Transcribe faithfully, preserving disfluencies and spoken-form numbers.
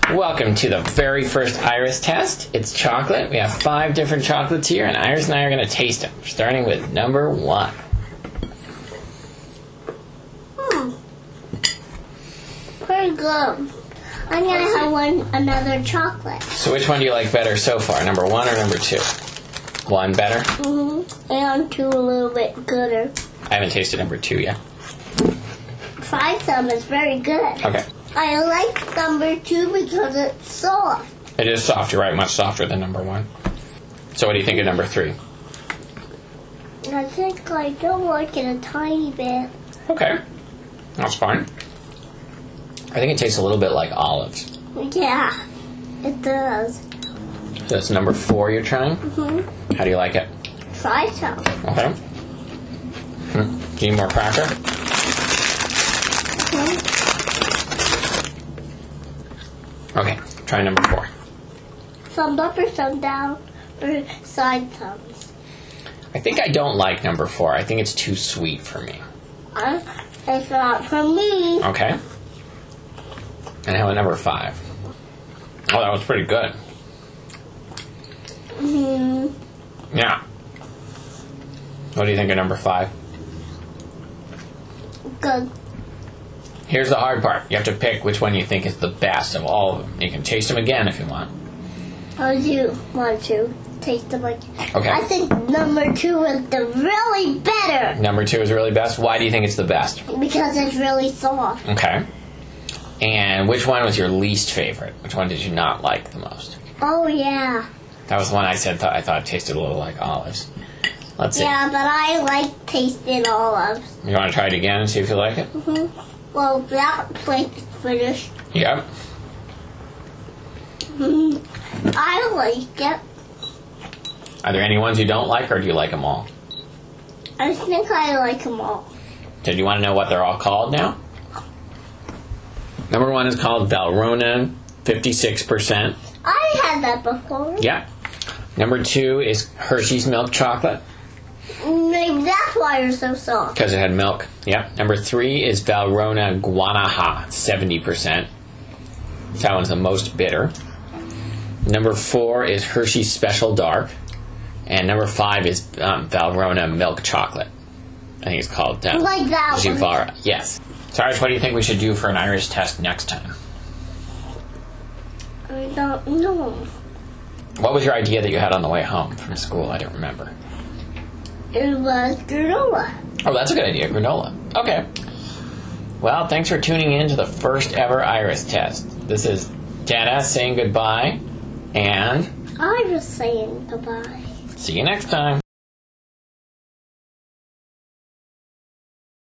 Welcome to the very first Iris test. It's chocolate. We have five different chocolates here, and Iris and I are going to taste them, starting with number one. Hmm. Pretty good. I'm going to have one another chocolate. So which one do you like better so far, number one or number two? One better? Mm-hmm. And two a little bit gooder. I haven't tasted number two yet. Try some. It's very good. Okay. I like number two because it's soft. It is soft, you're right, much softer than number one. So what do you think of number three? I think I don't like it a tiny bit. Okay, that's fine. I think it tastes a little bit like olives. Yeah, it does. So that's number four you're trying? Mm-hmm. How do you like it? Try some. Okay. Hmm. Do you need more cracker? Mm-hmm. Okay, try number four. Some up or some down, or side thumbs. I think I don't like number four. I think it's too sweet for me. Uh, it's not for me. Okay. And how about number five? Oh, that was pretty good. Hmm. Yeah. What do you think of number five? Good. Here's the hard part. You have to pick which one you think is the best of all of them. You can taste them again if you want. I do want to taste them again. Okay. I think number two is the really better. Number two is really best. Why do you think it's the best? Because it's really soft. Okay. And which one was your least favorite? Which one did you not like the most? Oh, yeah. That was the one I said th- I thought tasted a little like olives. Let's see. Yeah, but I like tasting olives. You want to try it again and see if you like it? Mm-hmm. Well, that plate is finished. Yep. Mm-hmm. I like it. Are there any ones you don't like, or do you like them all? I think I like them all. So do you want to know what they're all called now? Number one is called Valrhona, fifty-six percent. I had that before. Yeah. Number two is Hershey's Milk Chocolate. Maybe that's why you're so soft. Because it had milk. Yep. Number three is Valrhona Guanaja, seventy percent. That one's the most bitter. Number four is Hershey's Special Dark. And number five is um, Valrhona Milk Chocolate. I think it's called uh, Like that one. Juvara. Yes. So, Iris, what do you think we should do for an Irish test next time? I don't know. What was your idea that you had on the way home from school? I don't remember. It was granola. Oh, that's a good idea. Granola. Okay. Well, thanks for tuning in to the first ever Iris test. This is Dana saying goodbye, and I was saying goodbye. see you next time.